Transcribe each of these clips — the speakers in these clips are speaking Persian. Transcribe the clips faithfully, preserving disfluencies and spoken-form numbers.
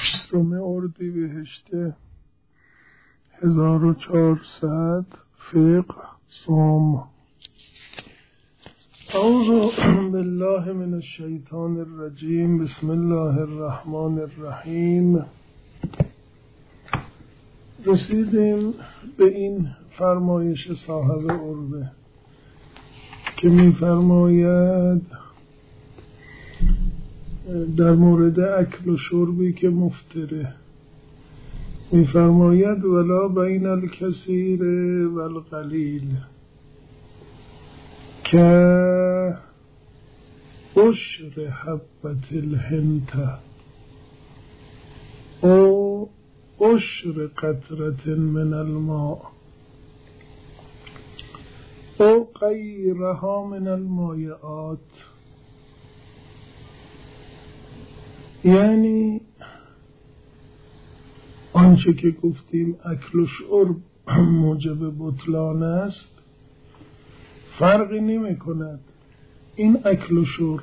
بیستم اردیبهشت هزار و چهارصد فقه صام. اعوذ بالله من الشیطان الرجیم. بسم الله الرحمن الرحیم. رسیدیم به این فرمایش صاحب عربه که می فرماید در مورد اکل و شربی که مفتره، می فرماید ولا بین الکثیر و القلیل که عشر حبت الهنته او عشر قطرة من الماء او غیرها من المایعات. یعنی آنچه که گفتیم اکل و شرب موجب بطلان است، فرقی نمی کند این اکل و شرب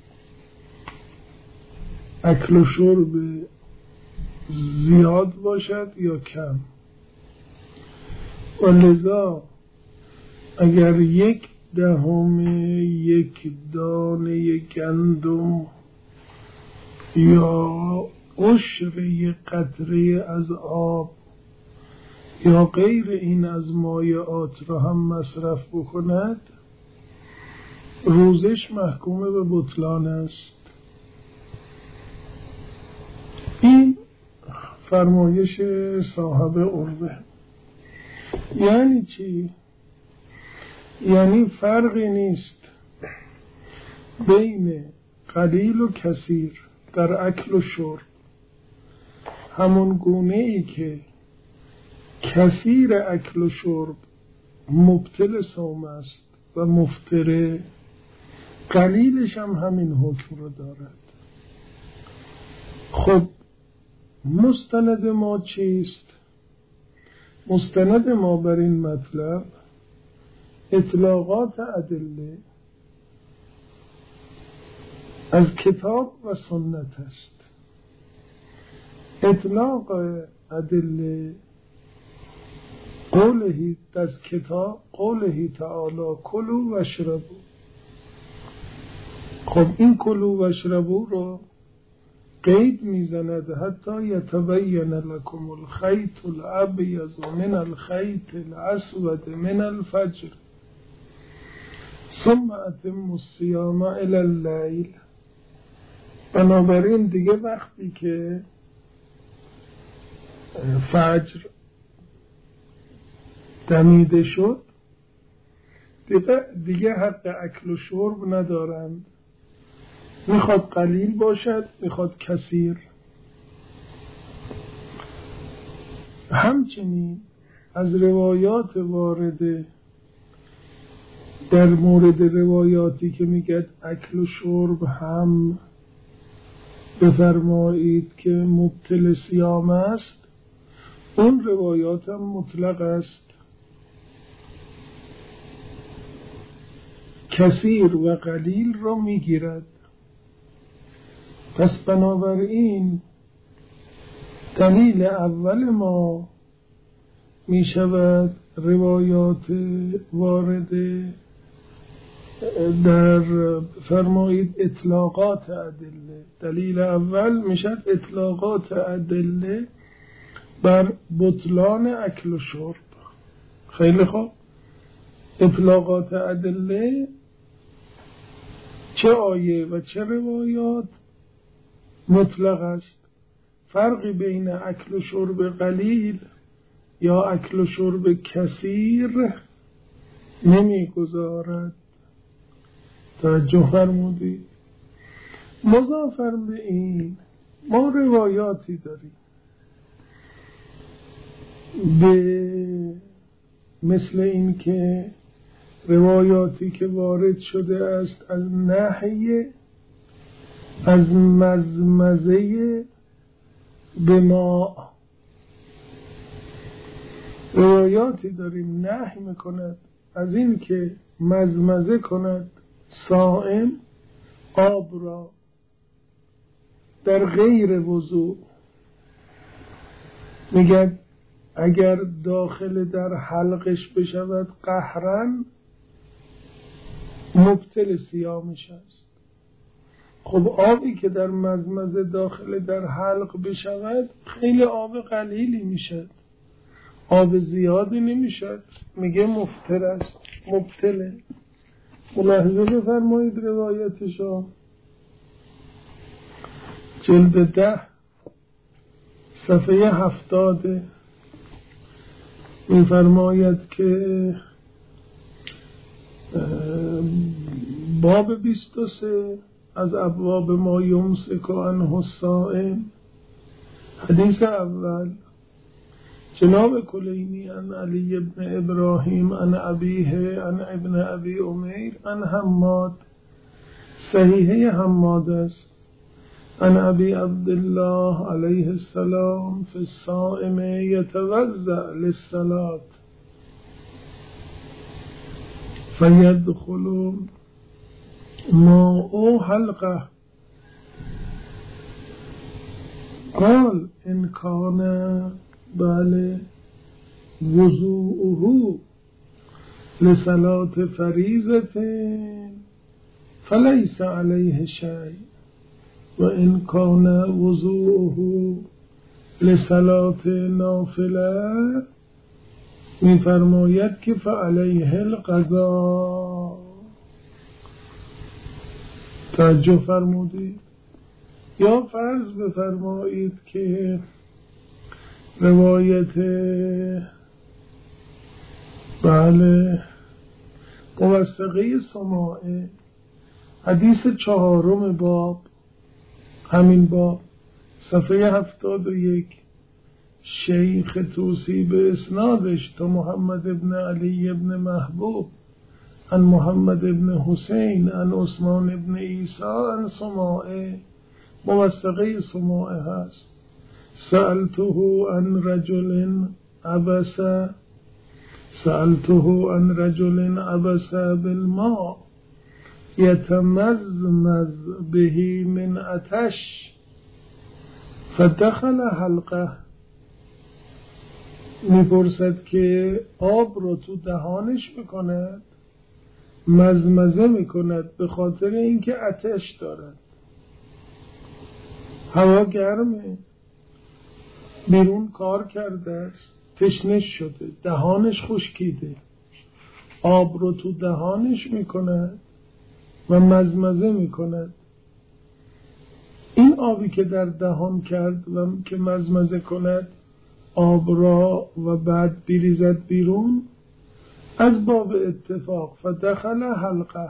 اکل و شرب زیاد باشد یا کم، و لذا اگر یک دهم یک دانه گندم یا عشر یک قطره از آب یا غیر این از مایعات را هم مصرف بکند، روزش محکوم به بطلان است. این فرمایش صاحب عربه. یعنی چی؟ یعنی فرقی نیست بین قلیل و کثیر در اکل و شرب، همون گونه ای که کثیر اکل و شرب مبطل صوم است و مفتره، قلیلش هم همین حکم رو دارد. خب مستند ما چیست؟ مستند ما بر این مطلب اطلاقات ادله از کتاب و سنت است. اطلاق ادله قوله از کتاب قوله تعالی کلوا واشربوا. خب این کلوا واشربوا رو قید میزند حتی یتبین لکم الخیط الابیض من الخیط الاسود من الفجر ثم اتموا الصیام الی اللیل. بنابراین دیگه وقتی که فجر دمیده شد دیگه, دیگه حق اکل و شرب ندارند، میخواد قلیل باشد میخواد کثیر. همچنین از روایات وارده در مورد روایاتی که میگه اکل و شرب هم بفرمایید که مبطل صیام است، اون روایات هم مطلق است. کثیر و قلیل را میگیرد. پس بنابراین دلیل اول ما می شود روایات وارده در فرمایید اطلاقات ادله. دلیل اول می شود اطلاقات ادله بر بطلان اکل و شرب. خیلی خوب، اطلاقات ادله چه آیه و چه روایات مطلق است. فرقی بین اکل و شرب قلیل یا اکل و شرب کثیر نمی گذارد. توجه فرمودید؟ مضافاً به این ما روایاتی داریم به مثل این که روایاتی که وارد شده است از نهی از مزمزه به ما، روایاتی داریم نهی میکند از این که مزمزه کند صائم آب را در غیر وضوء. میگه اگر داخل در حلقش بشود قهرن مبطل صیامش است. خب آبی که در مزمزه داخل در حلق بشود خیلی آب قلیلی میشد، آب زیادی نمیشد، میگه مفطر است، مبطله. ملاحظه بفرمایید روایتشا جلد ده صفحه هفتاده میفرماید که باب بیست و سه از ابواب ما یمسک عنه الصائم، حدیث اول جناب کلینی عن علی ابن ابراهیم عن ابیه عن ابن ابی امیر عن حماد، صحیحه حماد است، عن ابی عبدالله علیه السلام فی الصائم یتوضأ للصلاة فیدخل ماء حلقه قال ان کان بله وضوءه لصلاة فریضة فلیس علیه شیء و ان کان وضوءه لصلاة نافله میفرماید که فعلیه القضاء. توجه فرمودید؟ یا فرض بفرمایید که روایت بله موثقه سماعه حدیث چهارم باب، همین باب صفحه هفتاد و یک، شیخ توسی به اسنادش تا محمد ابن علی ابن محبوب عن محمد ابن حسین عن عثمان ابن عیسی عن سماعه، موثقه سماعه هست. سألته عن رجل عبس سألته عن رجل عبس بالماء یتمزمز به من عطش فدخل حلقه، میپرسد که آب رو تو دهانش میکند، مزمزه میکند به خاطر اینکه آتش دارد، هوا گرمه، بیرون کار کرده است، تشنه شده، دهانش خشکیده، آب رو تو دهانش میکند و مزمزه میکند. این آبی که در دهان کرد و که مزمزه کند آب را و بعد بریزد بیرون، از باب اتفاق فدخل حلقه،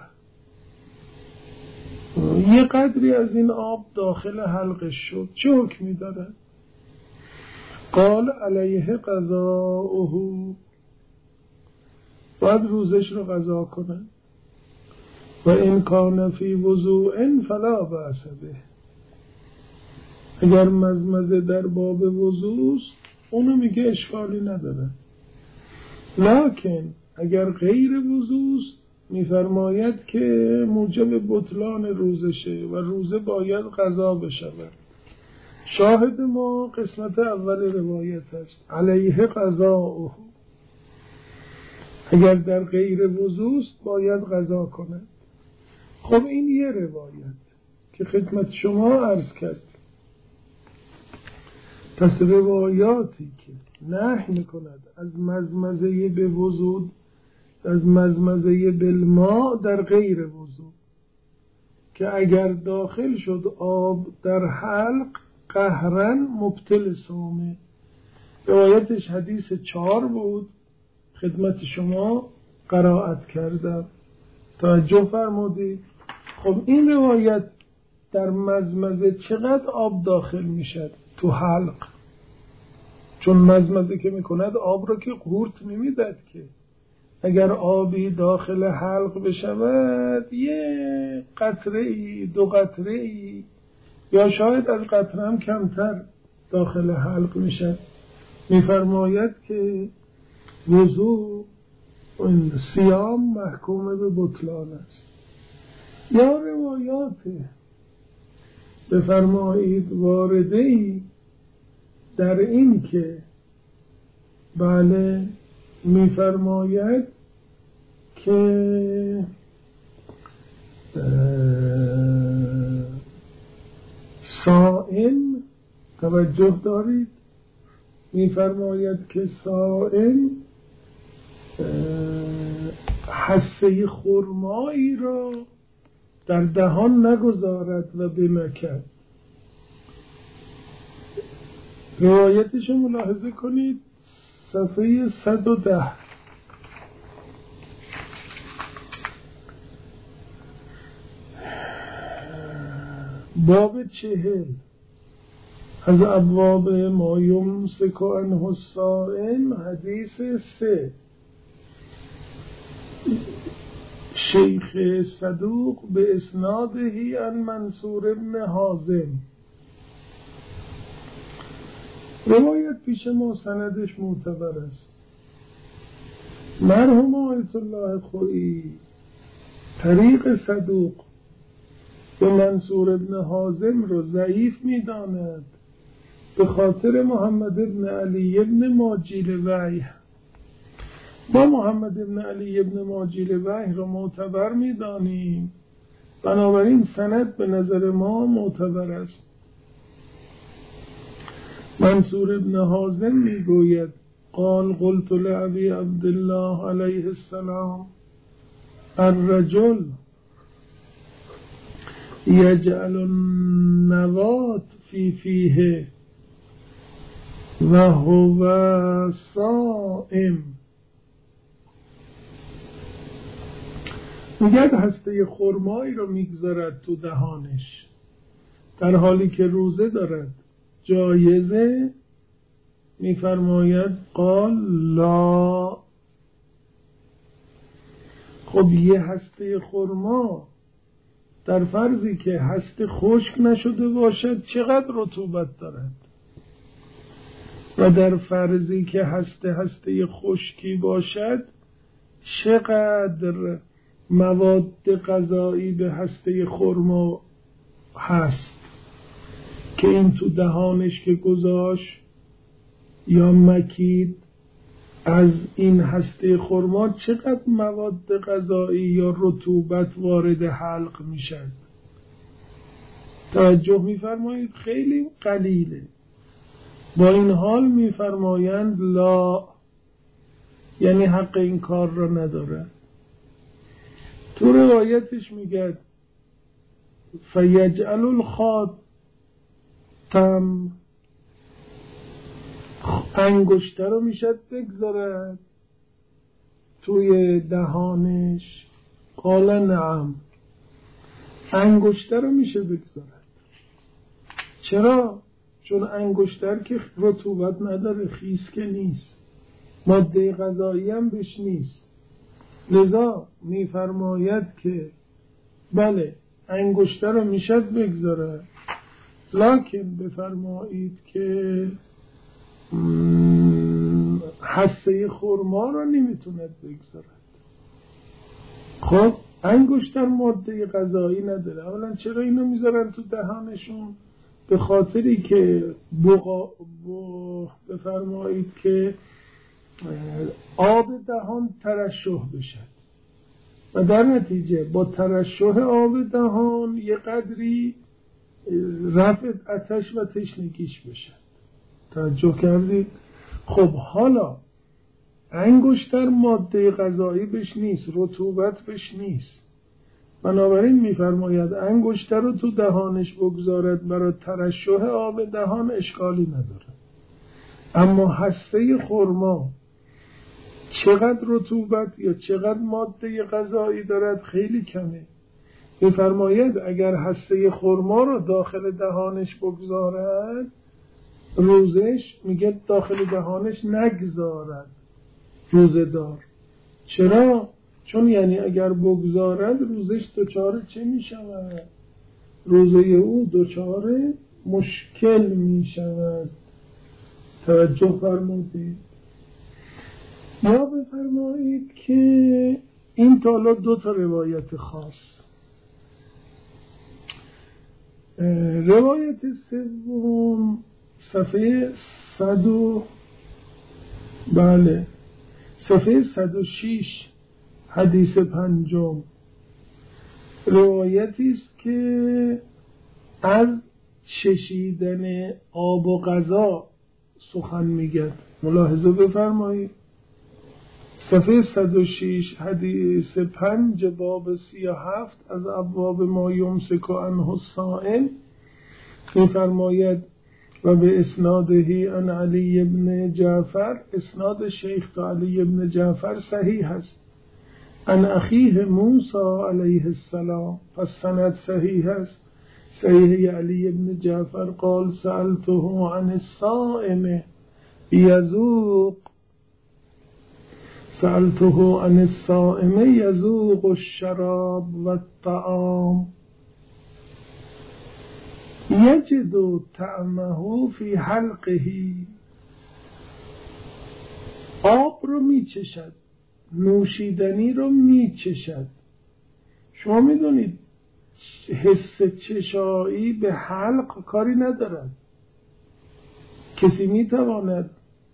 یه قدری از این آب داخل حلقش شد، چه حکمی داره؟ قال علیه قضاؤه، باید روزش رو قضا کنه. و این کان فی وضوء فلا بأس به، اگر مزمزه در باب وضوست اونو میگه اشکالی نداره، لکن اگر غیر وضوست میفرماید که موجب بطلان روزشه و روزه باید قضا بشود. شاهد ما قسمت اول روایت است، علیه قضاؤه، اگر در غیر وضوست باید قضا کنه. خب این یه روایت که خدمت شما عرض کرد. پس روایاتی که نهی میکند از مزمزه به وضو، از مزمزه بالماء در غیر وضو، که اگر داخل شد آب در حلق قهرن مبطل صومه، روایتش حدیث چهار بود، خدمت شما قرائت کردم، توجه فرمودید. خب این روایت در مزمزه چقدر آب داخل میشد تو حلق؟ چون مزمزه که میکند آب رو که قورت نمیدد که، اگر آبی داخل حلق بشود یه قطره ای دو قطره ای یا شاید از قطره هم کمتر داخل حلق میشد، میفرماید که وضو این صیام محکوم به بطلان است. یا روایات بفرمایید وارده ای در این که بله میفرماید که صائم، توجه دارید، میفرماید که صائم حصه خرمایی را در دهان نگذارد و بمکد. روایتش ملاحظه کنید، صفحه صد و ده. باب چهل از ابواب ما یمسک عنه الصائم، حدیث سه. شیخ صدوق به اسنادهی عن منصور بن حازم. روایت پیش ما سندش معتبر است. مرحوم آیت الله خویی طریق صدوق به منصور بن حازم رو ضعیف می‌داند به خاطر محمد بن علی بن ماجیل وحی. ما محمد بن علی بن ماجیل وحی رو معتبر می‌دانیم، بنابراین سند به نظر ما معتبر است. منصور بن حازم میگوید قال قلت لأبي عبدالله علیه السلام الرجل یجعل النوات فی فیه و هو صائم. میگه هسته خرمایی رو میگذارد تو دهانش در حالی که روزه دارد، جایزه؟ میفرماید قال لا. خب یه هسته خرما در فرضی که هسته خشک نشده باشد چقدر رطوبت دارد، و در فرضی که هسته هسته خشکی باشد چقدر مواد غذایی به هسته خرما هست که این تو دهانش که گذاشت یا مکید از این هسته خرما چقدر مواد غذایی یا رطوبت وارد حلق میشد. توجه میفرمایید خیلی قلیله. با این حال میفرمایند لا، یعنی حق این کار را نداره. تو روایتش میگه فیجعل الخاتم، انگشتر رو میشد بگذارد توی دهانش. قال نعم، انگشتر رو میشه بگذارد. چرا؟ چون انگشتر که رطوبت نداره، خیس که نیست، ماده غذایی هم بهش نیست، لذا میفرماید که بله انگشتر رو میشد بگذارد، لکن بفرمایید که حصه خرما رو نمیتوند بگذارد. خب انگشتر ماده غذایی نداره، اولا چرا اینو میذارن تو دهانشون؟ به خاطری که بقا ب... بفرمایید که آب دهان ترشح بشد و در نتیجه با ترشح آب دهان یه قدری رفع آتش و تشنگیش بشد. توجه کردید؟ خب حالا انگشتر ماده غذایی بش نیست، رطوبت بش نیست، بنابراین میفرماید انگشتر رو تو دهانش بگذارد برای ترشح آب دهان، اشکالی نداره. اما حصه خرما چقدر رطوبت یا چقدر ماده غذایی دارد؟ خیلی کمه. میفرماید اگر حصه خرما رو داخل دهانش بگذارد روزش، میگه داخل دهانش نگذارد روزه دار. چرا؟ چون یعنی اگر بگذارد روزش دچار چه میشود؟ روزه او دچار مشکل میشود. توجه فرمودید؟ یا بفرمایید که این تالا دو تا روایت خاص. روایت سوم صفحه صد و بله. صفحه صد و شش حدیث پنجم روایتی است که از چشیدن آب و غذا سخن میگه. ملاحظه بفرمایید. صفحه صد و شش حدیث پنج باب سی و هفت از ابواب ما یمسک عنه السائل میفرماید و به اسنادهی عن علی بن جعفر، اسناد شیخ تا علی بن جعفر صحیح است، عن اخیه موسی علیه السلام، پس سند صحیح است. صحیح علی بن جعفر قال سألته عن الصائم یذوق سألته عن الصائم یذوق الشراب و الطعام یجد طعمه فی حلقه. آب رو میچشد، نوشیدنی رو میچشد. شما میدونید حس چشایی به حلق کاری ندارد. کسی میتواند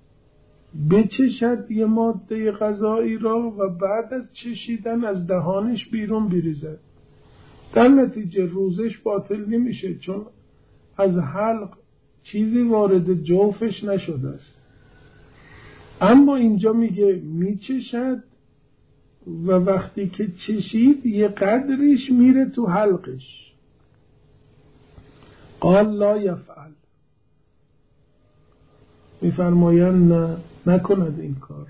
بچشد یه ماده غذایی را و بعد از چشیدن از دهانش بیرون بریزد، در نتیجه روزش باطل نمیشه، چون از حلق چیزی وارد جوفش نشده است. اما اینجا میگه میچشد و وقتی که چشید یه قدرش میره تو حلقش. قال لا یفعل، میفرمایند نه نکند این کار.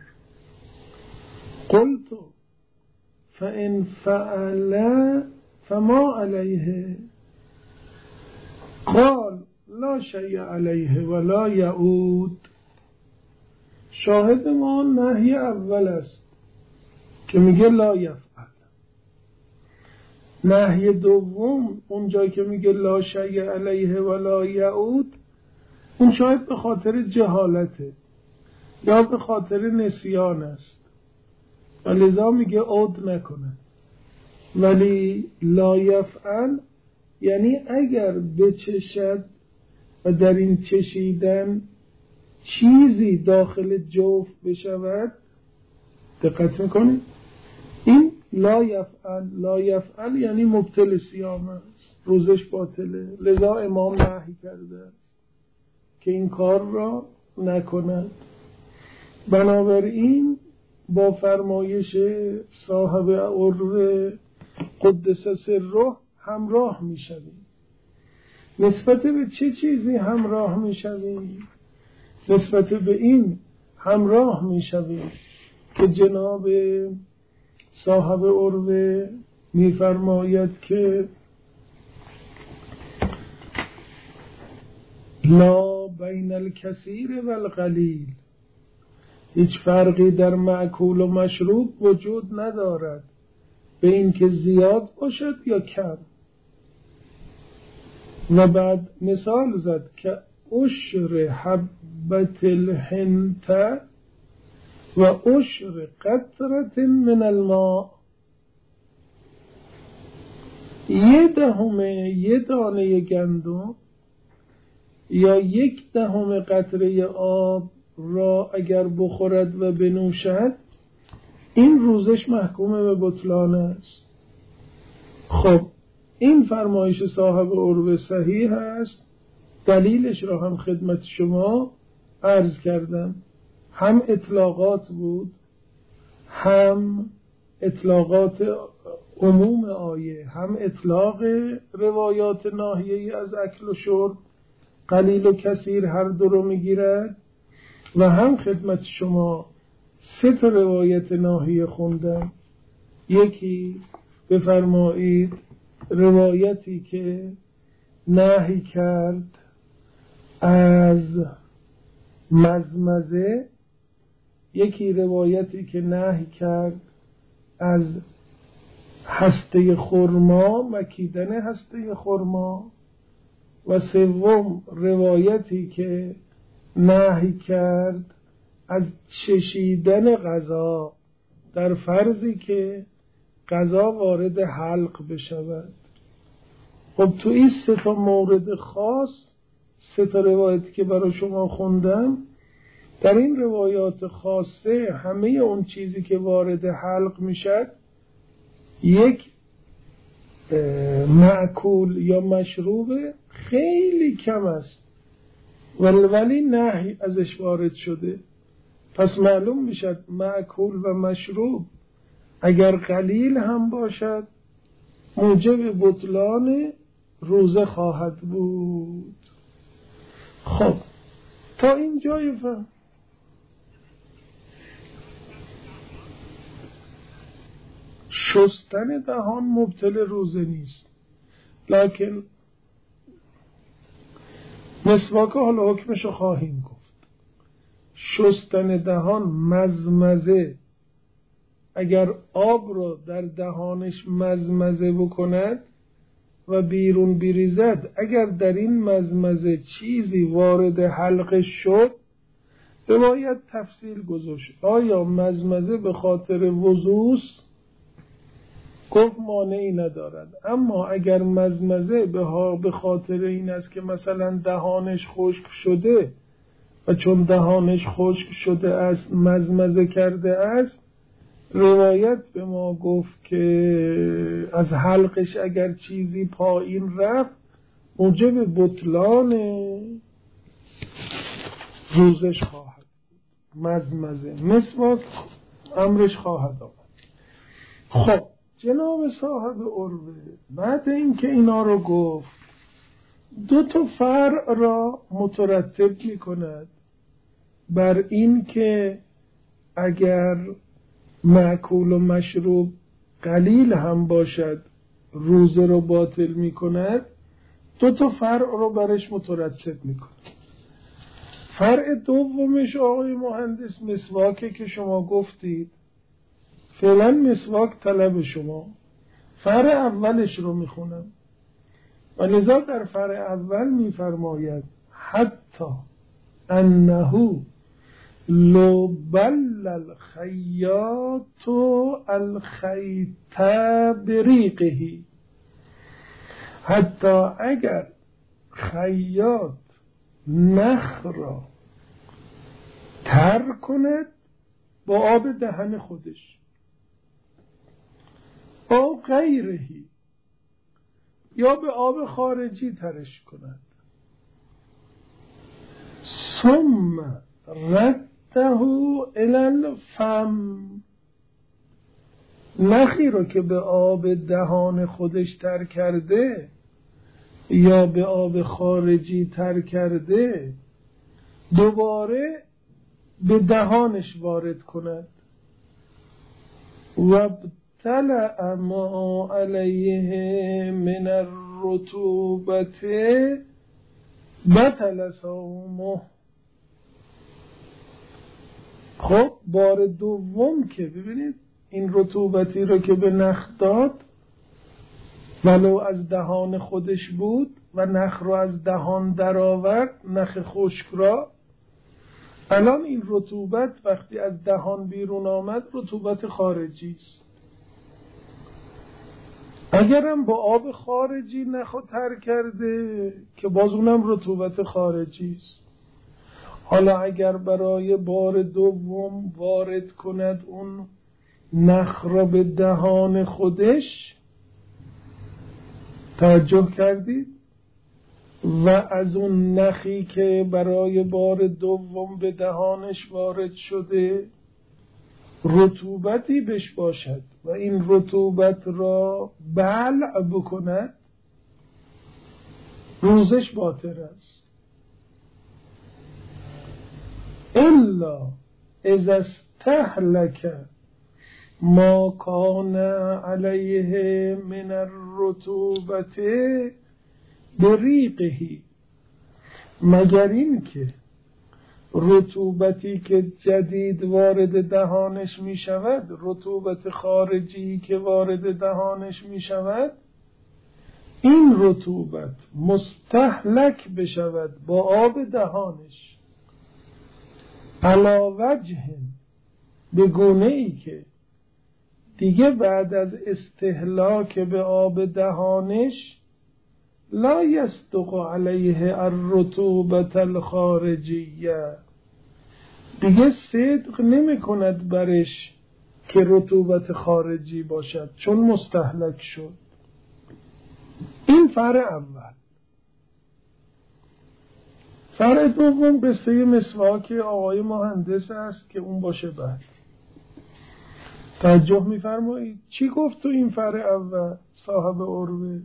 قلت فان فعل فما علیه؟ قال لا شیء علیه ولا یعود. شاهد ما نهی اول است که میگه لا یفعل. نهی دوم اونجایی که میگه لا شیء علیه ولا یعود، اون شاید به خاطر جهالته یا به خاطر نسیان است و لذا میگه عود نکنه. ولی لا یفعل یعنی اگر بچشد و در این چشیدن چیزی داخل جوف بشود، دقت میکنید این لا یفعل لا یفعل یعنی مبطل صیام است، روزش باطله. لذا امام نهی کرده است که این کار را نکند. بنابراین با فرمایش صاحب عروه قدس سره همراه میشویم. نسبت به چه چیزی همراه میشویم؟ نسبت به این همراه میشویم که جناب صاحب عروه میفرماید که لا بین الکثیر و القلیل، هیچ فرقی در معکول و مشروب وجود ندارد به این که زیاد باشد یا کم. و بعد مثال زد که عشر حبت الحنطه و عشر قطرة من الماء، یه دهم یه دانه گندم یا یک دهم قطره آب را اگر بخورد و بنوشد، این روزش محکوم به بطلان است. خب این فرمایش صاحب عروه صحیح است. دلیلش را هم خدمت شما عرض کردم، هم اطلاقات بود، هم اطلاقات عموم آیه، هم اطلاق روایات ناهیه از اکل و شرب قلیل و کثیر هر دو رو میگیرد، و هم خدمت شما سه تا روایت ناهیه خوندم. یکی بفرمایید روایتی که نهی کرد از مزمزه، یکی روایتی که نهی کرد از هسته خرما، مکیدن هسته خرما، و سوم روایتی که نهی کرد از چشیدن غذا در فرضی که غذا وارد حلق بشود. خب تو این سه تا مورد خاص، سه تا روایتی که برای شما خوندم، در این روایات خاصه همه اون چیزی که وارد حلق میشد یک معکول یا مشروب خیلی کم است ولی نهی ازش وارد شده. پس معلوم میشد معکول و مشروب اگر قلیل هم باشد موجب بطلان روزه خواهد بود. خب تا اینجای فهم شستن دهان مبطل روزه نیست، لکن مسواک حالا حکمشو خواهیم گفت. شستن دهان، مزمزه، اگر آب را در دهانش مزمزه بکند و بیرون بریزد، اگر در این مزمزه چیزی وارد حلقه شد باید تفصیل گذاشت. آیا مزمزه به خاطر وضوست؟ گفت مانعی ندارد. اما اگر مزمزه به خاطر این است که مثلا دهانش خشک شده و چون دهانش خشک شده است مزمزه کرده است، روایت به ما گفت که از حلقش اگر چیزی پایین رفت موجب بطلان روزش خواهد بود. مزمزه مسواک امرش خواهد آمد. خب جناب صاحب عروه بعد اینکه اینا رو گفت دو تا فرع را مترتب می کند بر این که اگر مأکول و مشروب قلیل هم باشد روزه رو باطل می کند. دو تا فرع رو برش مترتب می کند. فرع دومش آقای مهندس مسواکه که شما گفتید، فعلا مسواک طلب شما. فرع اولش رو می خونم و لذا در فرع اول می فرماید حتی انه لو بل الخیاط الخیط بریقه، حتی اگر خیاط نخ را تر کند با آب دهن خودش او غیرهی، یا به آب خارجی ترش کند، ثم رده الی الفم، نخی رو که به آب دهان خودش تر کرده یا به آب خارجی تر کرده دوباره به دهانش وارد کند. و ابتلع ما علیه من الرطوبت بطل صومه. خب بار دوم که ببینید این رطوبتی رو که به نخ داد ولو از دهان خودش بود و نخ رو از دهان در آورد، نخ خشک را، الان این رطوبت وقتی از دهان بیرون آمد رطوبت خارجی است. اگرم با آب خارجی نخو تر کرده که باز اونم رطوبت خارجی است. حالا اگر برای بار دوم وارد کند اون نخ را به دهان خودش، توجه کردید، و از اون نخی که برای بار دوم به دهانش وارد شده رطوبتی بش باشد و این رطوبت را بلع بکند، روزش باطل است. الا اذا استهلك ما کان علیه من الرطوبت بریقه، مگر این که رطوبتی که جدید وارد دهانش می شود، رطوبت خارجی که وارد دهانش می شود، این رطوبت مستهلک بشود با آب دهانش علا وجه، به گونه ای که دیگه بعد از استهلاک به آب دهانش لا یصدق علیه الرطوبت الخارجیه، دیگه صدق نمی کند برش که رطوبت خارجی باشد، چون مستهلک شد. این فرع اول. فرع دوم قصه مسواک آقای مهندس است که اون باشه بعد. توجه می‌فرمایید چی گفت تو این فرع اول صاحب عروه؟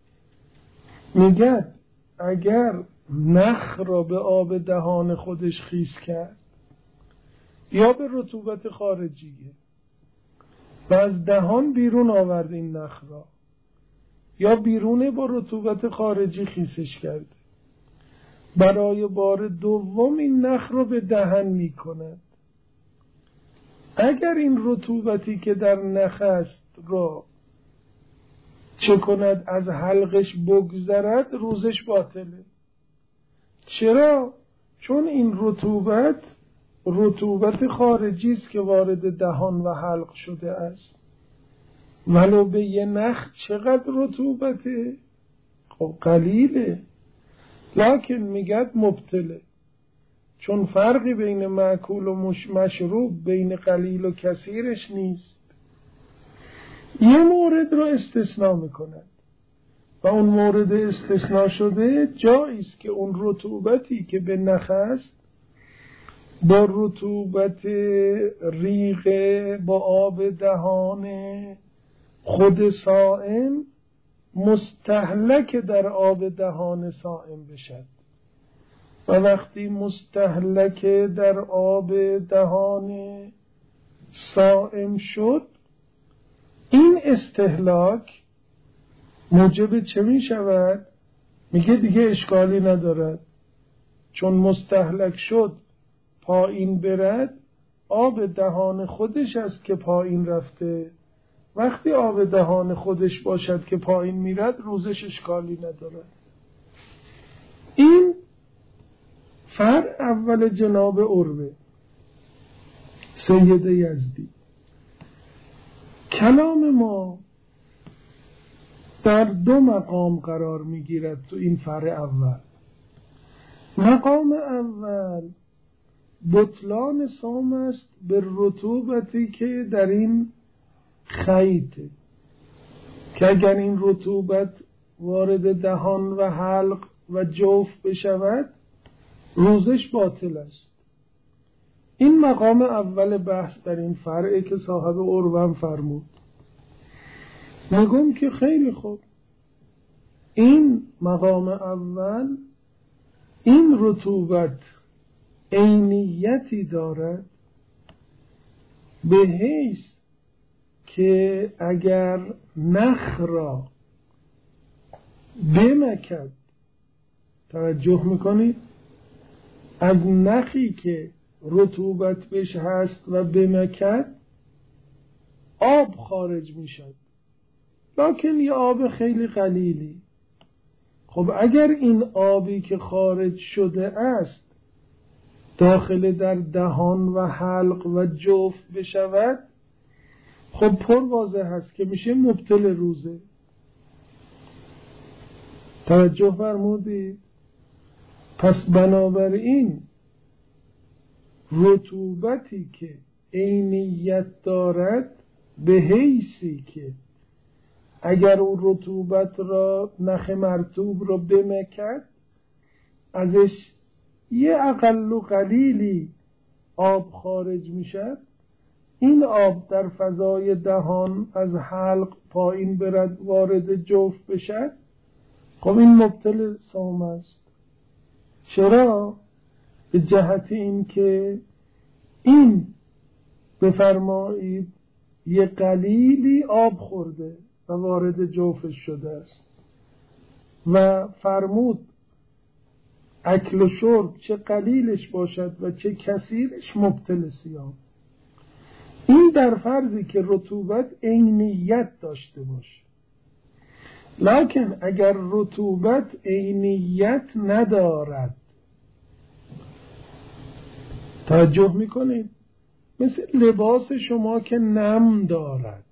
میگه اگر نخ را به آب دهان خودش خیس کرد یا به رطوبت خارجیه و از دهان بیرون آورد این نخ را، یا بیرونه با رطوبت خارجی خیسش کرده، برای بار دوم این نخ را به دهن می کند. اگر این رطوبتی که در نخ است را چه کند از حلقش بگذرد، روزش باطله. چرا؟ چون این رطوبت رطوبت خارجی است که وارد دهان و حلق شده است. ولو به یه نخ چقدر رطوبته؟ خب قلیله، لکن میگد مبتله، چون فرقی بین مأکول و مشروب بین قلیل و کثیرش نیست. یه مورد رو استثناء میکند و اون مورد استثناء شده جایی است که اون رطوبتی که به نخ است با رطوبت ریغه با آب دهان خود صائم مستهلک در آب دهان صائم بشد، و وقتی مستهلک در آب دهان صائم شد، این استهلاک موجب چه می شود؟ میگه دیگه اشکالی ندارد، چون مستهلک شد پایین برد، آب دهان خودش است که پایین رفته. وقتی آب دهان خودش باشد که پایین میرد، روزش اشکالی ندارد. این فرع اول جناب عروه سید یزدی. کلام ما در دو مقام قرار میگیرد تو این فرع اول. مقام اول بطلان صوم است به رطوبتی که در این خیطه، که اگر این رطوبت وارد دهان و حلق و جوف بشود، روزش باطل است. این مقام اول بحث در این فرعه که صاحب عروه فرمود. میگم که خیلی خوب، این مقام اول، این رطوبت عینیتی دارد به حیث که اگر نخ را بمکد، توجه میکنید، از نخی که رطوبت بهش هست و بمکد آب خارج میشد، لکن یه آب خیلی قلیلی. خب اگر این آبی که خارج شده است داخل در دهان و حلق و جوف بشود، خب پر واضح هست که میشه مبطل روزه. توجه فرمودید؟ پس بنابراین رطوبتی که عینیت دارد به حیثی که اگر اون رطوبت را نخ مرطوب را بمکد، ازش یه اقل و قلیلی آب خارج میشد، این آب در فضای دهان از حلق پایین برد وارد جوف بشد، خب این مبطل صوم است. چرا؟ به جهت این که این بفرمایید یه قلیلی آب خورده و وارد جوفش شده است، و فرمود اکل و شرب چه قلیلش باشد و چه کثیرش مبطل صیام. این در فرضی که رطوبت عینیت داشته باشه. لکن اگر رطوبت عینیت ندارد، توجه میکنید، مثل لباس شما که نم دارد،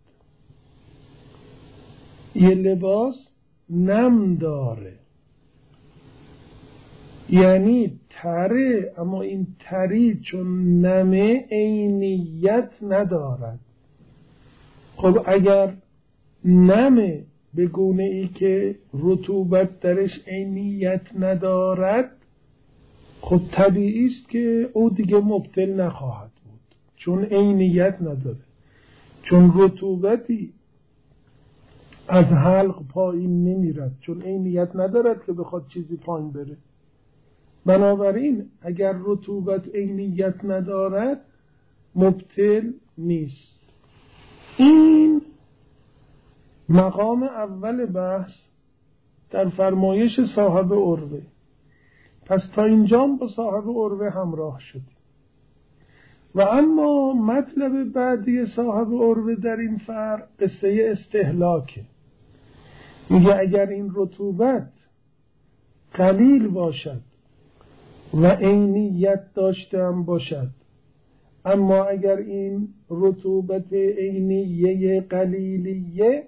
یه لباس نم داره، یعنی تره، اما این تری چون نمه عینیت ندارد. خب اگر نمه به گونه ای که رطوبت درش عینیت ندارد، خب طبیعی است که او دیگه مبتل نخواهد بود، چون عینیت نداره. چون رطوبتی از حلق پایین نمیرد، چون عینیت ندارد که بخواد چیزی پایین بره. بنابراین اگر رطوبت عینیت ندارد مبتل نیست. این مقام اول بحث در فرمایش صاحب عروه. پس تا اینجا با صاحب عروه همراه شدیم. و اما مطلب بعدی صاحب عروه در این فرق قصه استهلاکه. میگه اگر این رطوبت قلیل باشد و عینیت داشته هم باشد، اما اگر این رطوبت عینیه قلیلیه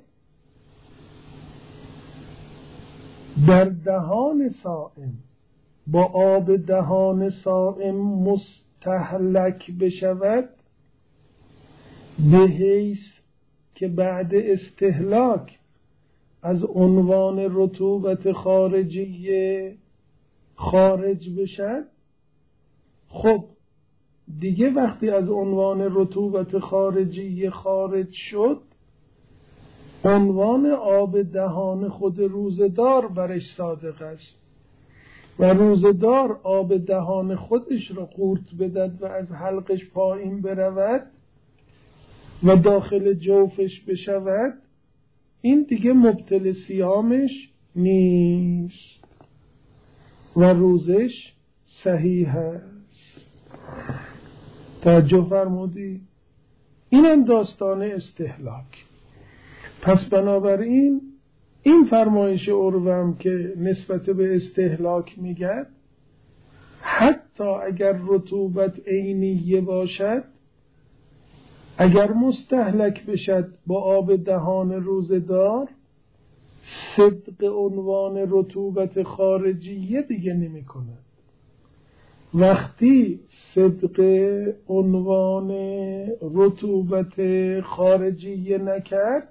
در دهان صائم با آب دهان صائم مستهلک بشود، به حیث که بعد استهلاک از عنوان رطوبت خارجیه خارج بشد، خب دیگه وقتی از عنوان رطوبت خارجی خارج شد، عنوان آب دهان خود روزدار برش صادق است و روزدار آب دهان خودش را قورت بدد و از حلقش پایین برود و داخل جوفش بشود، این دیگه مبتل صیامش نیست و روزش صحیح است. توجه فرمودی؟ اینم داستان استهلاک. پس بنابراین این فرمایش عروه که نسبت به استهلاک میگه، حتی اگر رطوبت عینیه باشد، اگر مستهلک بشد با آب دهان روزدار، صدق عنوان رطوبت خارجیه دیگه نمی کند. وقتی صدق عنوان رطوبت خارجیه نکرد،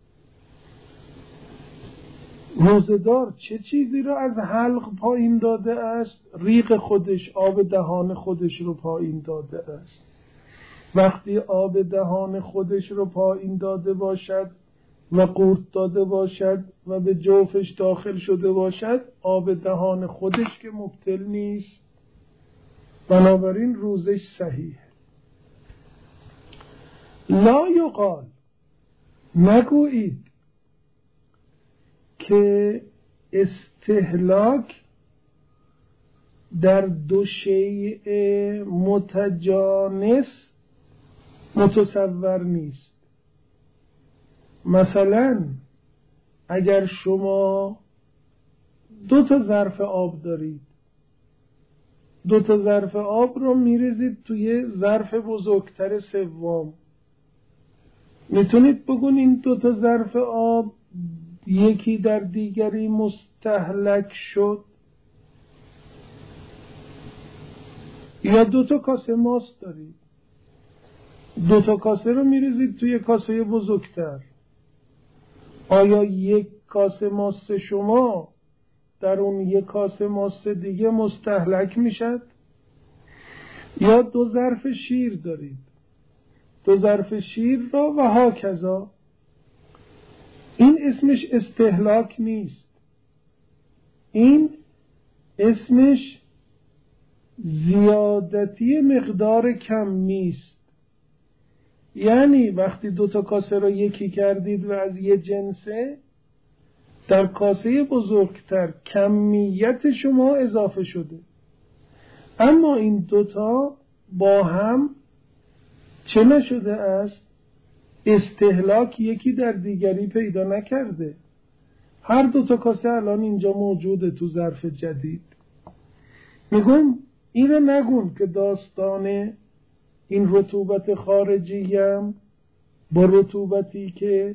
روزدار چه چیزی رو از حلق پایین داده است؟ ریق خودش، آب دهان خودش رو پایین داده است. وقتی آب دهان خودش رو پایین داده باشد و قورت داده باشد و به جوفش داخل شده باشد، آب دهان خودش که مبتل نیست، بنابراین روزش صحیح. لا یقال، نگویید که استهلاک در دو شیء متجانس متصور نیست. مثلا اگر شما دو تا ظرف آب دارید، دو تا ظرف آب رو میریزید توی ظرف بزرگتر سوم، میتونید بگون این دو تا ظرف آب یکی در دیگری مستهلک شد؟ یا دو تا کاسه ماست دارید، دو تا کاسه رو میریزید توی کاسه بزرگتر، آیا یک کاسه ماست شما در اون یک کاسه ماست دیگه مستهلک میشد؟ یا دو ظرف شیر دارید، دو ظرف شیر را و هاکذا، این اسمش استهلاک نیست، این اسمش زیادتی مقدار کمی است. یعنی وقتی دو تا کاسه را یکی کردید و از یه جنسه، در کاسه بزرگتر کمیت شما اضافه شده، اما این دوتا با هم چه نشده است؟ استهلاک یکی در دیگری پیدا نکرده. هر دوتا کاسه الان اینجا موجوده تو ظرف جدید. میگم این رو نگون که داستان این رطوبت خارجی هم با رطوبتی که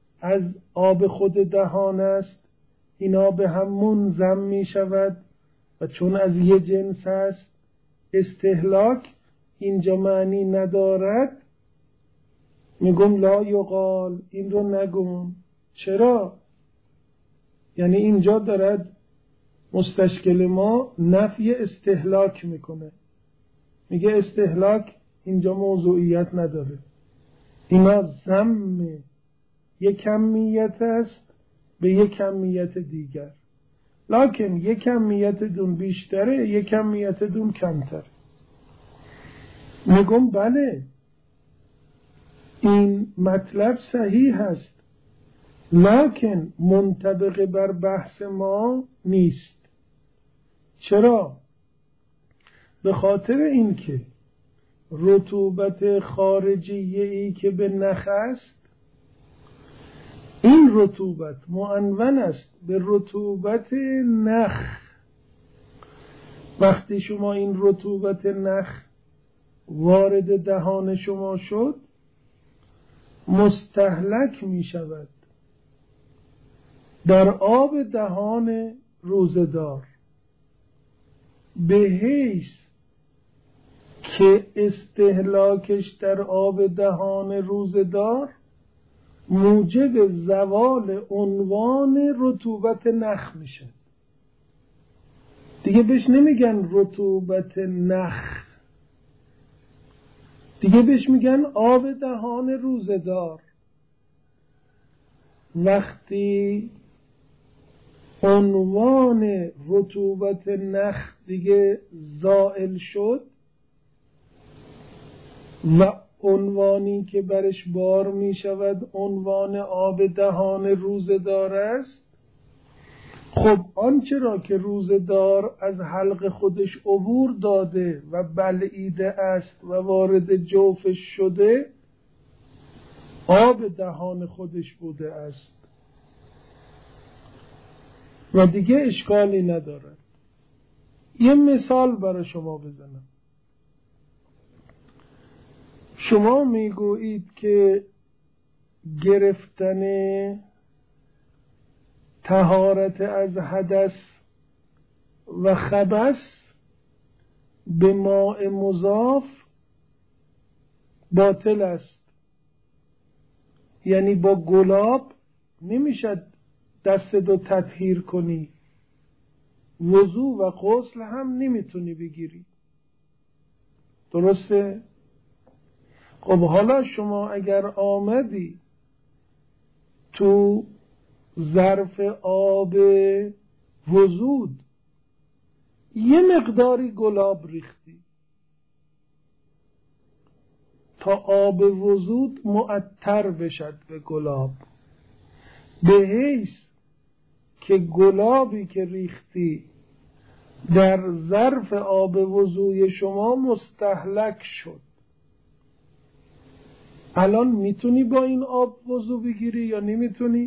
از آب خود دهان است، اینا به هم منضم می شود و چون از یه جنس هست استهلاک اینجا معنی ندارد، میگم لا یقال، این رو نگم. چرا؟ یعنی اینجا دارد مستشکل ما نفی استهلاک میکنه، میگه استهلاک اینجا موضوعیت نداره، اینا ضم یک کمیت است به یک کمیت دیگر، لکن یک کمیت دون بیشتره یک کمیت دون کمتره. میگم بله این مطلب صحیح هست، لکن منطبق بر بحث ما نیست. چرا؟ به خاطر اینکه رطوبت خارجیه ای که به نخ است، این رطوبت معنون است به رطوبت نخ. وقتی شما این رطوبت نخ وارد دهان شما شد، مستهلک می شود در آب دهان روزدار، به حیث که استهلاکش در آب دهان روزدار موجب زوال عنوان رطوبت نخ میشه. دیگه بهش نمیگن رطوبت نخ، دیگه بهش میگن آب دهان روزدار. وقتی عنوان رطوبت نخ دیگه زائل شد و عنوانی که برش بار می شود عنوان آب دهان روزدار است، خب آنچه را که روزدار از حلق خودش عبور داده و بلعیده است و وارد جوفش شده، آب دهان خودش بوده است و دیگه اشکالی ندارد. یه مثال برای شما بزنم. شما میگویید که گرفتن طهارت از حدث و خبث به ماء مضاف باطل است، یعنی با گلاب نمیشد دست دو تطهیر کنی، وضو و غسل هم نمیتونی بگیری. درسته؟ خب حالا شما اگر آمدی تو ظرف آب وضود یه مقداری گلاب ریختی تا آب وضود معطر بشد به گلاب، به حیث که گلابی که ریختی در ظرف آب وضوی شما مستهلک شد. الان میتونی با این آب وضو بگیری یا نمیتونی؟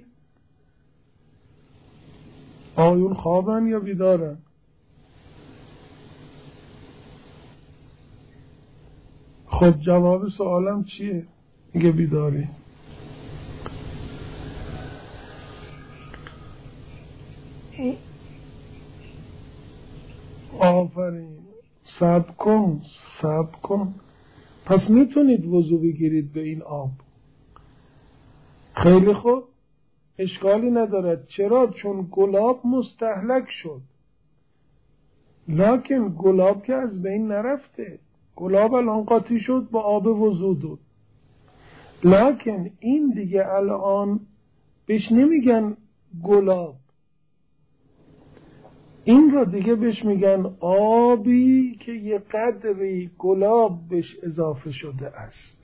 آیون خوابن یا بیدارن؟ خب جواب سوالم چیه؟ میگه بیداری. آفرین، صبر کن صبر کن. پس میتونید وضو بگیرید به این آب. خیلی خوب، اشکالی ندارد. چرا؟ چون گلاب مستهلک شد، لکن گلاب که از بین نرفته، گلاب الان قاطی شد با آب وضو دود، لکن این دیگه الان بهش نمیگن گلاب، این را دیگه بهش میگن آبی که یه قدری گلاب بهش اضافه شده است.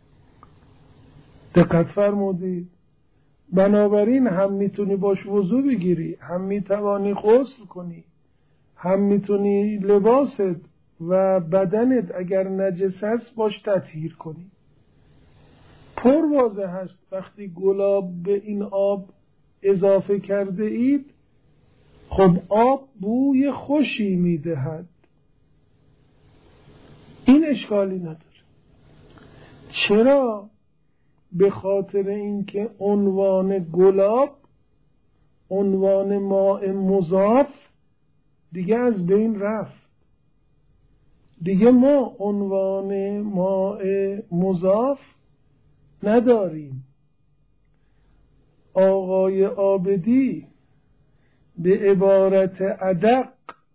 دقت فرمودید؟ بنابراین هم میتونی باش وضو بگیری، هم میتوانی غسل کنی، هم میتونی لباست و بدنت اگر نجس هست باش تطهیر کنی. پر واضح هست وقتی گلاب به این آب اضافه کرده اید، خب آب بوی خوشی میدهد، این اشکالی نداره. چرا؟ به خاطر اینکه عنوان گلاب عنوان ماء مضاف دیگه از بین رفت. دیگه ما عنوان ماء مضاف نداریم. آقای عابدی به عبارت ادق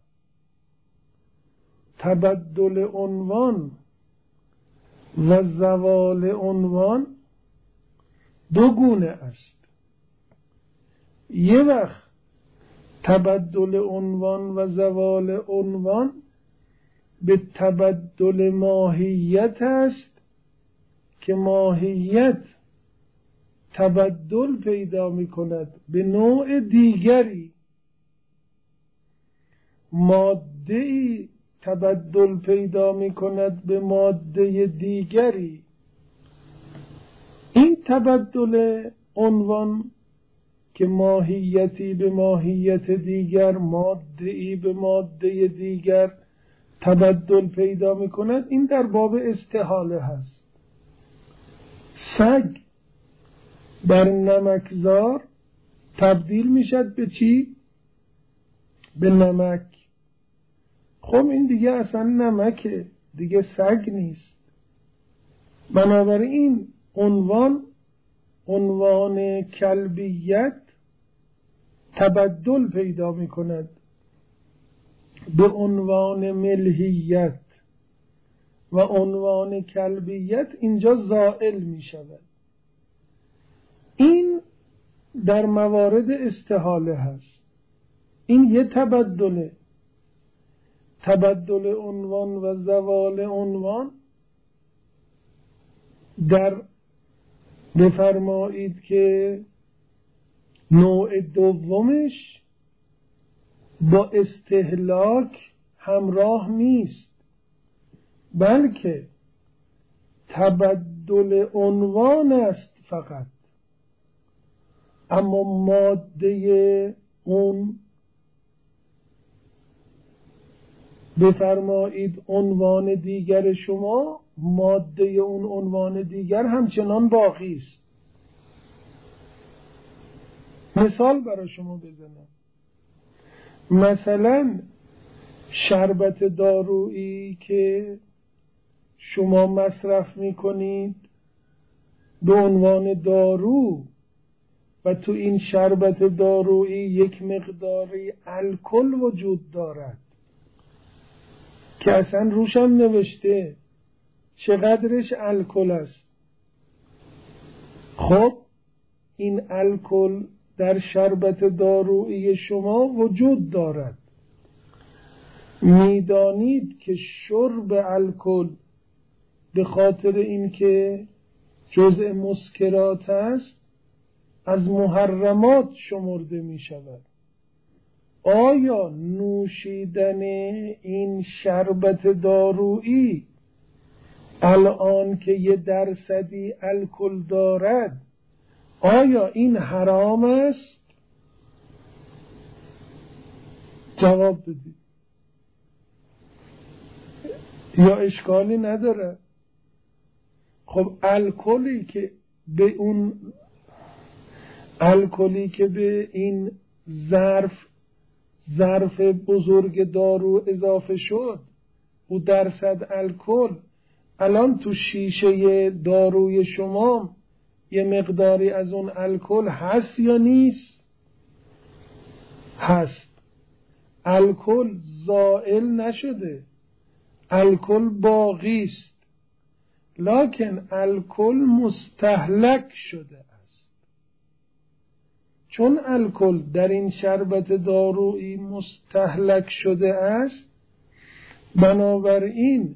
تبدل عنوان و زوال عنوان دو گونه است. یه وقت تبدل عنوان و زوال عنوان به تبدل ماهیت است که ماهیت تبدل پیدا می کند به نوع دیگری، ماده‌ای تبدل پیدا می کند به ماده دیگری. این تبدل عنوان که ماهیتی به ماهیت دیگر، ماده‌ای به ماده دیگر تبدل پیدا می کند، این در باب استحاله هست. سگ بر نمکزار تبدیل می شد به چی؟ به نمک. خب این دیگه اصلا نمکه، دیگه سگ نیست. بنابراین عنوان عنوان کلبیت تبدل پیدا می کند به عنوان ملحیت و عنوان کلبیت اینجا زائل می شود. این در موارد استحاله هست. این یه تبدله، تبدل عنوان و زوال عنوان. در بفرمایید که نوع دومش با استهلاک همراه نیست، بلکه تبدل عنوان است فقط، اما ماده اون بفرمایید عنوان دیگر شما، ماده اون عنوان دیگر همچنان باقی است. مثال برای شما بزنم. مثلا شربت دارویی که شما مصرف میکنید به عنوان دارو و تو این شربت دارویی یک مقداری الکل وجود دارد که اصلا روشم نوشته چقدرش الکل است. خب این الکل در شربت دارویی شما وجود دارد. میدانید که شرب الکل به خاطر اینکه جزء مسکرات است از محرمات شمرده می شود. آیا نوشیدن این شربت دارویی الان که یه درصدی الکل دارد، آیا این حرام است؟ جواب بدید. یا اشکالی نداره؟ خب الکلی که به اون الکلی که به این ظرف ظرف بزرگ دارو اضافه شد، او درصد الکل الان تو شیشه داروی شما یه مقداری از اون الکل هست یا نیست؟ هست. الکل زائل نشده، الکل باقی است، لکن الکل مستهلک شده است. چون الکل در این شربت دارویی مستهلک شده است، بنابراین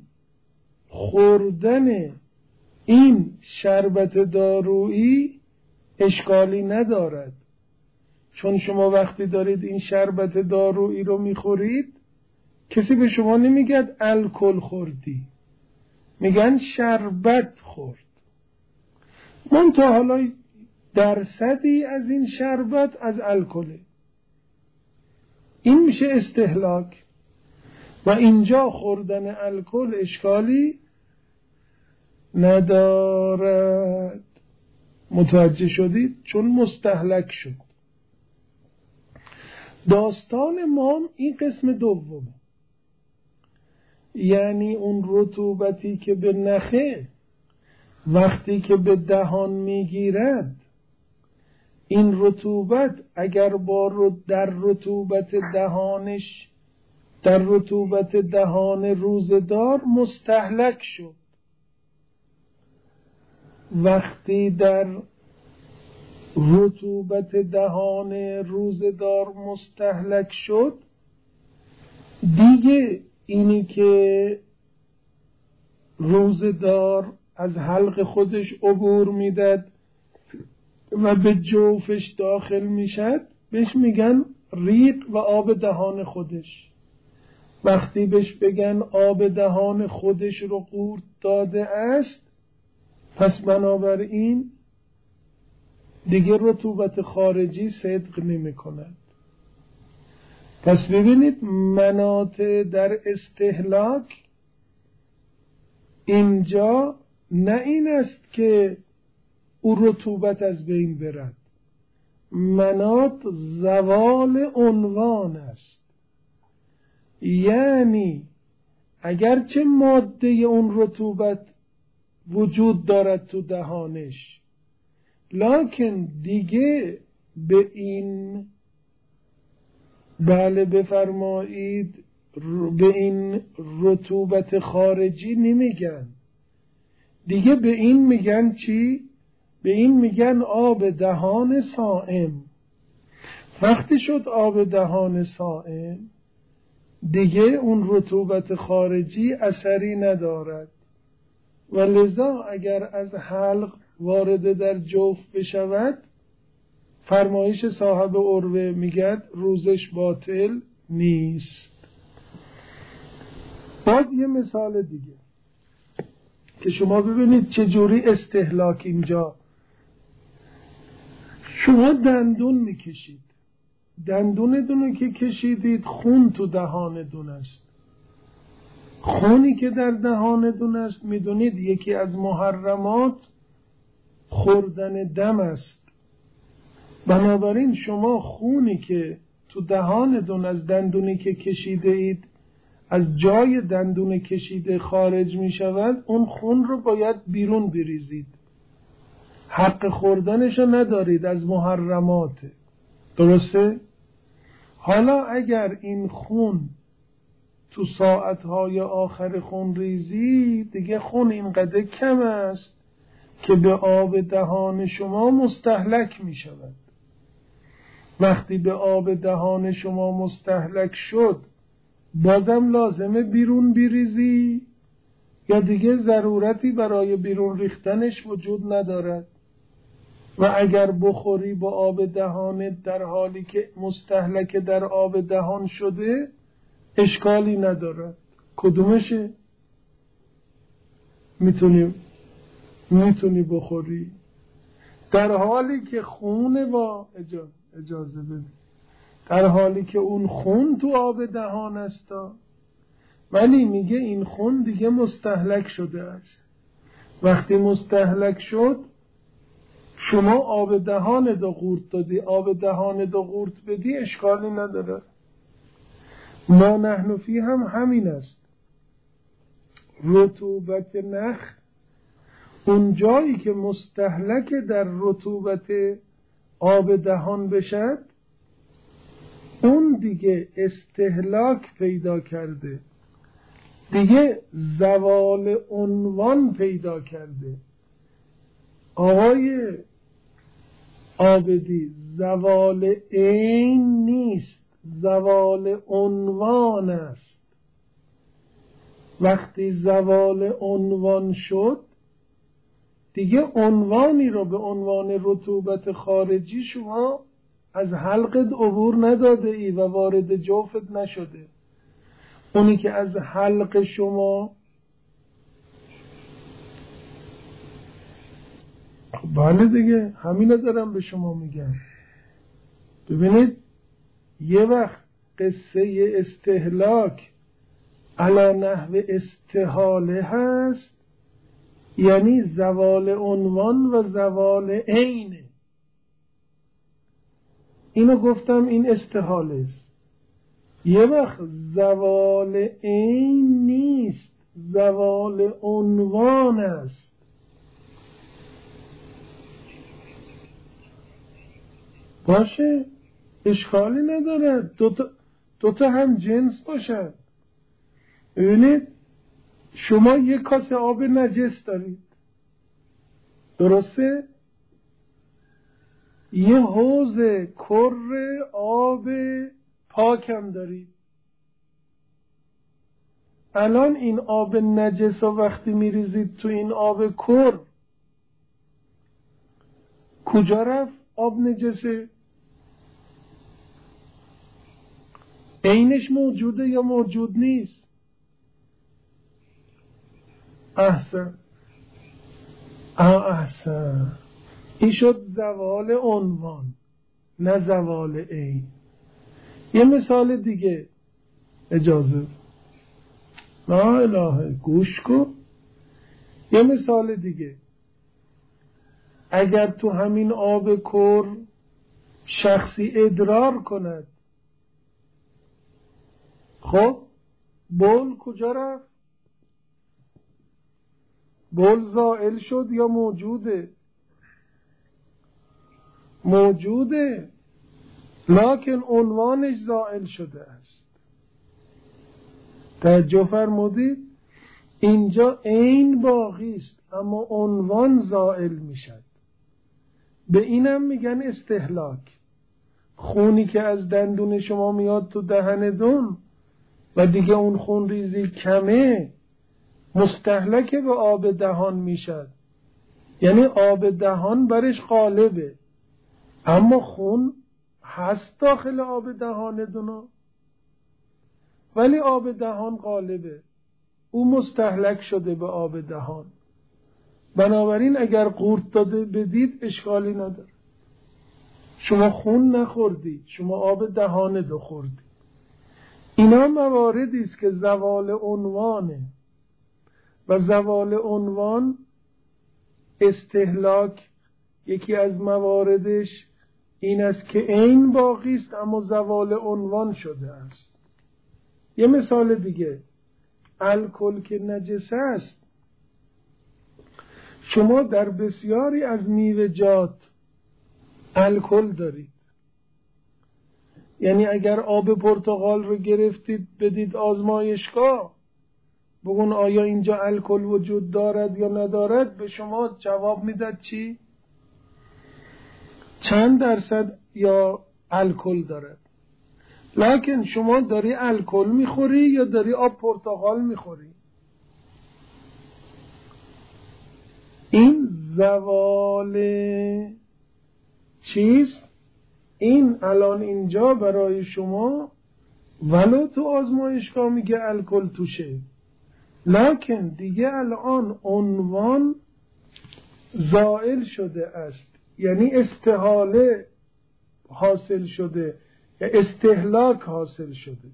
خوردن این شربت دارویی اشکالی ندارد. چون شما وقتی دارید این شربت دارویی رو میخورید، کسی به شما نمیگه الکل خوردی، میگن شربت خورد. منتها حالا درصدی از این شربت از الکله. این میشه استهلاک و اینجا خوردن الکل اشکالی ندارد. متوجه شدید؟ چون مستهلک شد. داستان ما این قسم دومه، یعنی اون رطوبتی که به نخه وقتی که به دهان میگیرد، این رطوبت اگر با در رطوبت دهانش در رطوبت دهان روزدار مستهلک شد، وقتی در رطوبت دهان روزدار مستهلک شد، دیگه اینی که روزدار از حلق خودش عبور میداد و به جوفش داخل میشد بهش میگن ریق و آب دهان خودش. وقتی بهش بگن آب دهان خودش رو قورت داده است، پس بنابراین دیگه رطوبت خارجی صدق نمی کند. پس ببینید مناطق در استهلاک اینجا نه این است که او رطوبت از بین برد، مناط زوال عنوان است. یعنی اگرچه ماده اون رطوبت وجود دارد تو دهانش، لکن دیگه به این بله بفرمایید به این رطوبت خارجی نمیگن، دیگه به این میگن چی؟ به این میگن آب دهان صائم. وقتی شد آب دهان صائم، دیگه اون رطوبت خارجی اثری ندارد و لذا اگر از حلق وارد در جوف بشود، فرمایش صاحب عروه میگد روزش باطل نیست. باز یه مثال دیگه که شما ببینید چجوری استهلاک اینجا. شما دندون میکشید، دندون دونه که کشیدید خون تو دهان دون است. خونی که در دهان دون است میدونید یکی از محرمات خوردن دم است. بنابراین شما خونی که تو دهان دون از دندونی که کشیده اید از جای دندون کشیده خارج می شود، اون خون رو باید بیرون بریزید، حق خوردنشو ندارید، از محرماته. درسته؟ حالا اگر این خون تو ساعتهای آخر خون ریزی، دیگه خون اینقدر کم است که به آب دهان شما مستهلک می شود. وقتی به آب دهان شما مستهلک شد، بازم لازمه بیرون بریزی یا دیگه ضرورتی برای بیرون ریختنش وجود ندارد؟ و اگر بخوری با آب دهانت در حالی که مستهلک در آب دهان شده، اشکالی ندارد. کدومشه؟ میتونی میتونی بخوری در حالی که خون با اجازه, اجازه بده در حالی که اون خون تو آب دهان است، ولی میگه این خون دیگه مستهلک شده است. وقتی مستهلک شد، شما آب دهان دو قورت دادی، آب دهان دو قورت بدی، اشکالی نداره. ما نحن فی هم همین است. رطوبت نخ اون جایی که مستهلک در رطوبت آب دهان بشد، اون دیگه استهلاک پیدا کرده، دیگه زوال عنوان پیدا کرده. آقای عابدی، زوال عین نیست، زوال عنوان است. وقتی زوال عنوان شد، دیگه عنوانی رو به عنوان رطوبت خارجی شما از حلقت عبور نداده ای و وارد جوفت نشده. اونی که از حلق شما بله دیگه همینه دارم به شما میگم. ببینید یه وقت قصه استهلاک علی نحو استحاله هست، یعنی زوال عنوان و زوال عینه. اینو گفتم این استحاله است. یه وقت زوال عین نیست، زوال عنوان است. باشه، اشکالی نداره دوتا, دوتا هم جنس باشن. ببینید شما یک کاسه آب نجس دارید، درسته؟ یه حوض کر آب پاکم دارید. الان این آب نجس رو وقتی میریزید تو این آب کر، کجا رفت آب نجسه؟ عینش موجوده یا موجود نیست؟ احسن اه احسن این شد زوال عنوان، نه زوال عین. یه مثال دیگه اجازه، لا اله، گوش کن. یه مثال دیگه، اگر تو همین آب کر شخصی ادرار کند، خب بول کجا رفت؟ بول زائل شد یا موجوده؟ موجوده، لکن عنوانش زائل شده است. توجه فرمودید؟ اینجا عین باقی است اما عنوان زائل میشد. به اینم میگن استهلاک. خونی که از دندون شما میاد تو دهنتون و دیگه اون خون ریزی کمه، مستهلک به آب دهان میشد. یعنی آب دهان برش غالبه، اما خون هست داخل آب دهانتون، ولی آب دهان غالبه، او مستهلک شده به آب دهان. بنابراین اگر قورت داده بدید اشکالی نداره. شما خون نخوردید، شما آب دهانتو خوردید. اینا مواردی است که زوال عنوانه و زوال عنوان استهلاک یکی از مواردش این است که عین باقی است اما زوال عنوان شده است. یه مثال دیگه، الکل که نجس است، شما در بسیاری از میوه‌جات الکل دارید. یعنی اگر آب پرتقال رو گرفتید بدید آزمایشگاه، بگون آیا اینجا الکل وجود دارد یا ندارد، به شما جواب میداد چی؟ چند درصد یا الکل دارد. لکن شما داری الکل میخوری یا داری آب پرتقال میخوری؟ این زوال چیست؟ این الان اینجا برای شما ولو تو آزمایشگاه میگه الکل توشه، لکن دیگه الان عنوان زائل شده است، یعنی استحاله حاصل شده یا استهلاک حاصل شده.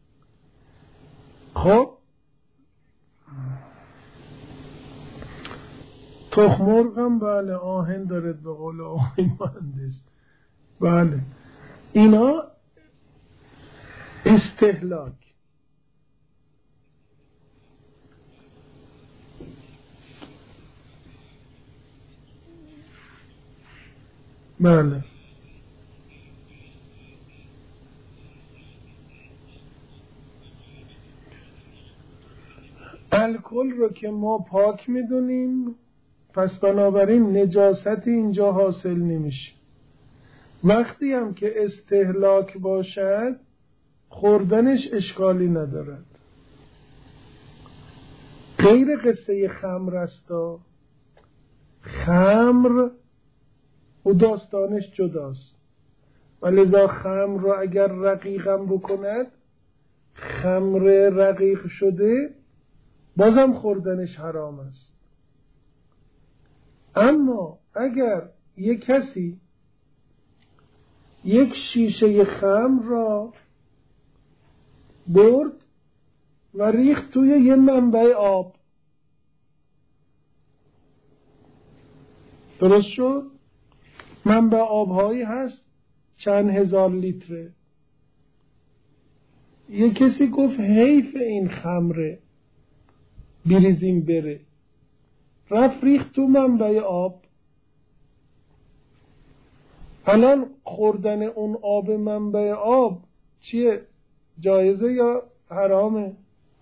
خب تخمرغم بله آهن دارد به قول آقای مهندس، بله اینا استهلاک. بله الکل رو که ما پاک میدونیم، پس بنابراین نجاست اینجا حاصل نمیشه. وقتی هم که استهلاک باشد خوردنش اشکالی ندارد. غیر قصه خمر است. خمر و داستانش جداست، ولذا خمر رو اگر رقیقم بکند، خمر رقیق شده، بازم خوردنش حرام است. اما اگر یک کسی یک شیشه خمر را برد و ریخت توی یه منبع آب، درست شد؟ منبع آبهایی هست چند هزار لیتره. یه کسی گفت حیف این خمره بریزیم بره، رفت ریخت تو منبع آب. الان خوردن اون آب منبع آب چیه؟ جایزه یا حرامه؟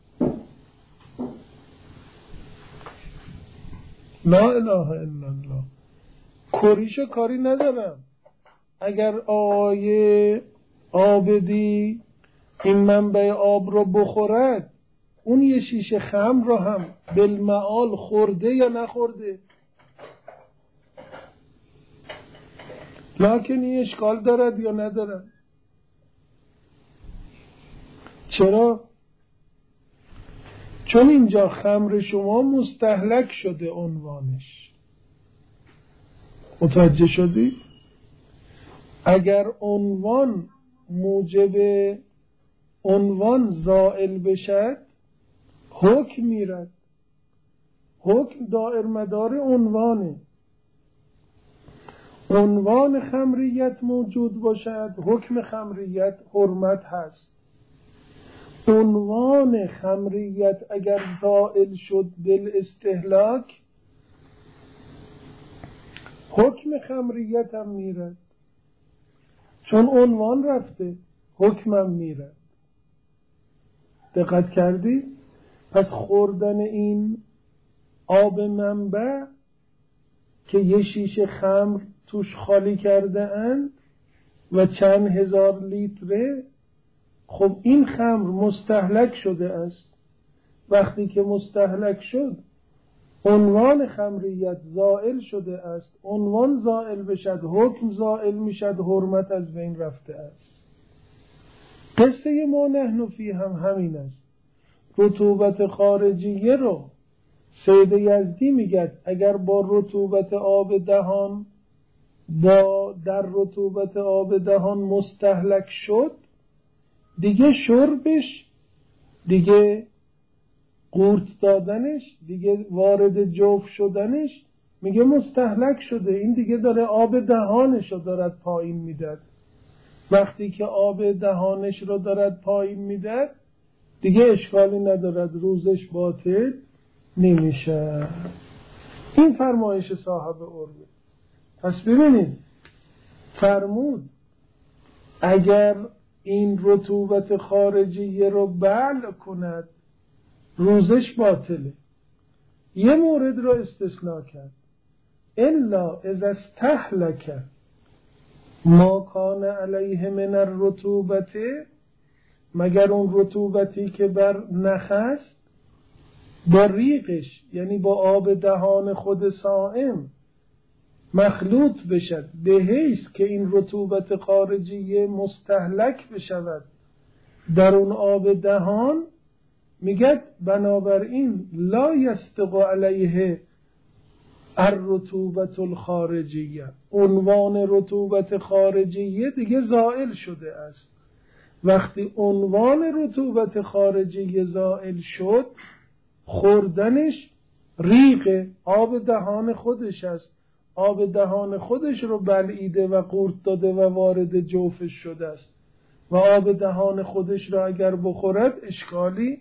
لا اله الا الله. کریشو کاری ندارم. اگر آقای عابدی این منبع آب رو بخورد، اون یه شیشه خمر رو هم بالمعال خورده یا نخورده؟ لکن این اشکال دارد یا ندارد؟ چرا؟ چون اینجا خمر شما مستهلک شده عنوانش. متوجه شدی؟ اگر عنوان موجب عنوان زائل بشد، حکم میرد. حکم دائر مدار عنوانه. عنوان خمریت موجود باشد، حکم خمریت حرمت هست. عنوان خمریت اگر زائل شد بالاستهلاک، حکم خمریت هم میرد. چون عنوان رفته، حکمم میرد. دقت کردی؟ پس خوردن این آب منبع که یه شیشه خمر توش خالی کرده اند و چند هزار لیتره، خب این خمر مستهلک شده است. وقتی که مستهلک شد، عنوان خمریت زائل شده است. عنوان زائل بشد، حکم زائل میشد، حرمت از بین رفته است. قصه ما نحن فی هم همین است. رطوبت خارجیه رو سید یزدی میگه اگر با رطوبت آب دهان با در رطوبت آب دهان مستهلک شد، دیگه شربش، دیگه قورت دادنش، دیگه وارد جوف شدنش، میگه مستهلک شده. این دیگه داره آب دهانش رو دارد پایین میداد. وقتی که آب دهانش رو دارد پایین میداد، دیگه اشکالی ندارد، روزش باطل نمیشه. این فرمایش صاحب عروه. پس ببینید فرمود اگر این رطوبت خارجی رو بلع کند، روزش باطله. یه مورد رو استثناء کرد، الا اذا استهلک ما کان علیه من الرطوبت، مگر اون رطوبتی که بر نخ است با ریقش، یعنی با آب دهان خود صائم مخلوط بشد، به حیث که این رطوبت خارجی مستهلک بشود در اون آب دهان، میگه بنابراین لا یستق علیه الرطوبت الخارجیه، عنوان رطوبت خارجیه دیگه زائل شده است. وقتی عنوان رطوبت خارجی زائل شد، خوردنش ریق آب دهان خودش است. آب دهان خودش رو بلعیده و قورت داده و وارد جوفش شده است و آب دهان خودش رو اگر بخورد اشکالی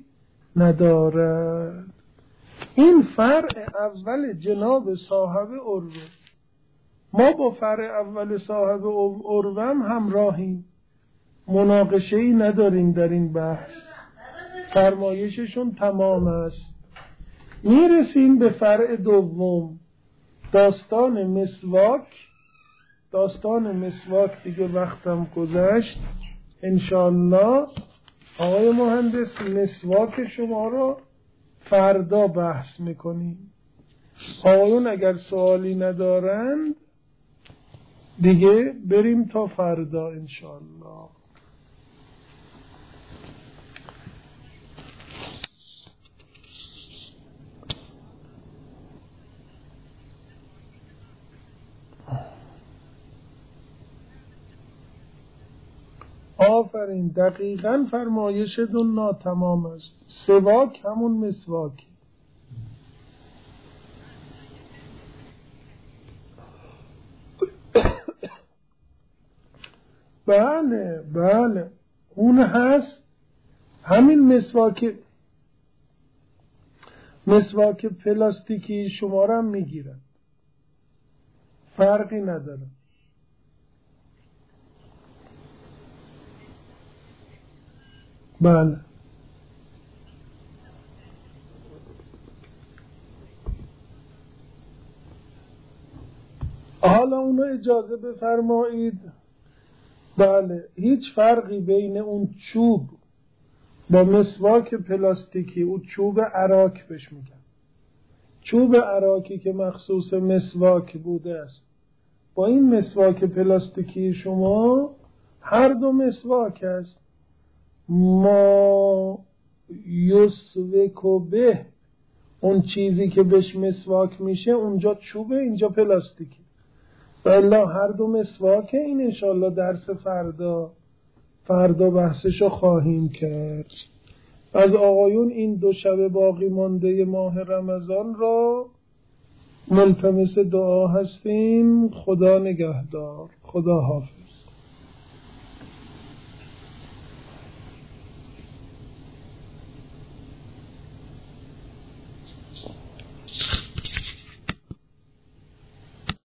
ندارد. این فرع اول جناب صاحب عروه. ما با فرع اول صاحب عروه هم همراهیم، مناقشه‌ای نداریم در این بحث، فرمایششون تمام است. میرسیم به فرع دوم، داستان مسواک. داستان مسواک دیگه وقتم گذشت. انشاءالله آقای مهندس مسواک شما رو فردا بحث میکنیم. آقایون اگر سوالی ندارند دیگه بریم تا فردا انشاءالله. آفرین، دقیقاً فرمایشتون ناتمام است. سواک همون مسواک. بله بله اون هست. همین مسواک مسواک پلاستیکی شما رو هم میگیرن، فرقی نداره. بله حالا اونو اجازه بفرمایید. بله هیچ فرقی بین اون چوب با مسواک پلاستیکی، اون چوب عراک بهش میگن، چوب عراکی که مخصوص مسواک بوده است، با این مسواک پلاستیکی شما هر دو مسواک است. ما یسوکو به اون چیزی که بهش مسواک میشه اونجا چوبه، اینجا پلاستیکی. والله هر دو مسواکه. این انشالله درس فردا فردا بحثشو خواهیم کرد. از آقایون این دو شب باقی مانده ماه رمضان را ملتمس دعا هستیم. خدا نگهدار. خدا حافظ.